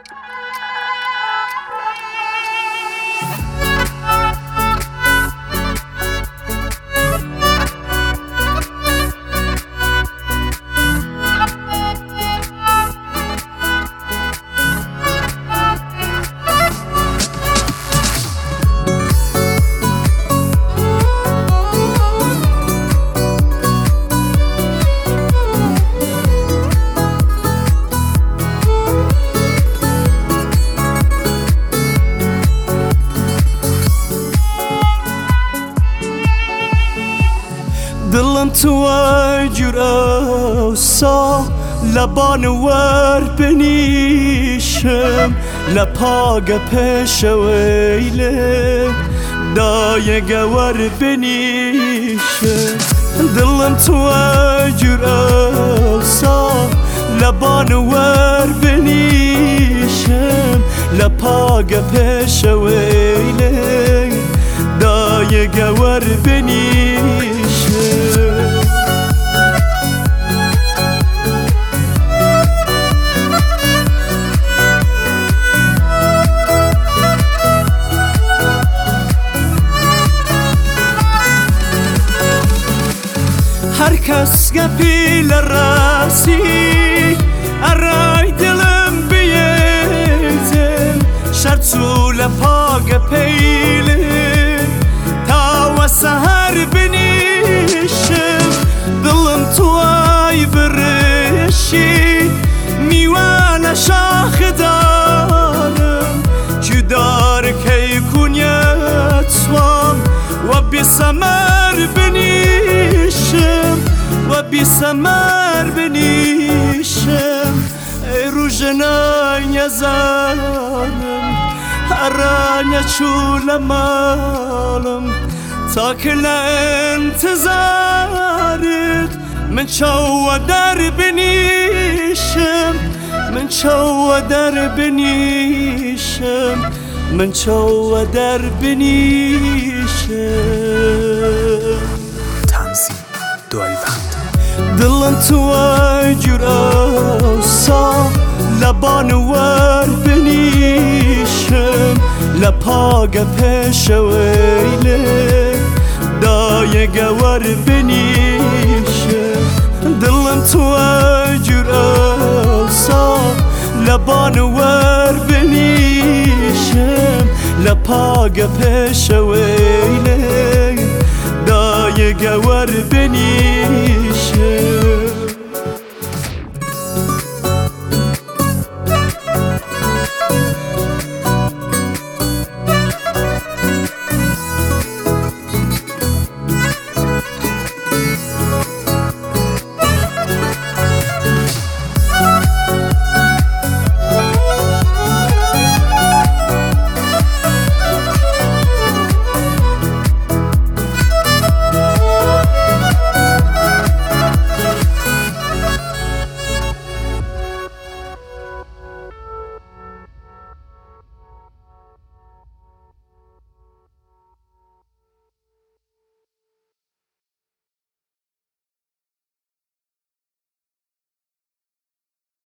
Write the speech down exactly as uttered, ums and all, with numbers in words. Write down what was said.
دلم توی جورا سا لبان ور بنیشم لپاگ پیش ویله دایگ ور بنیشم دلم توی جورا سا لبان ور بنیشم لپاگ پیش ویله دایگ ور بنیشم هر کس گپی لراسی ارای دلم بیتم شرطو لپاگ پیله تا و سهر بنیشم دلم توی برشی میوان شاخ دارم جدار کی کنیت وام و بی سمر بنیشم و بی سمر بنیشم ای روژنای نزانم هرانیا چولمالم تا کل انتظارت من چو در بنیشم من چو در بنیشم من چو در بنیشم تنظیم دعای وقت دلم توی جورا سا لبان ور بنیشم لپاگ پیش ویله دایگ ور بنیشم دلم توی جورا سا لبان ور بنیشم لپاگ پیش ویله دایگ ور بنیشم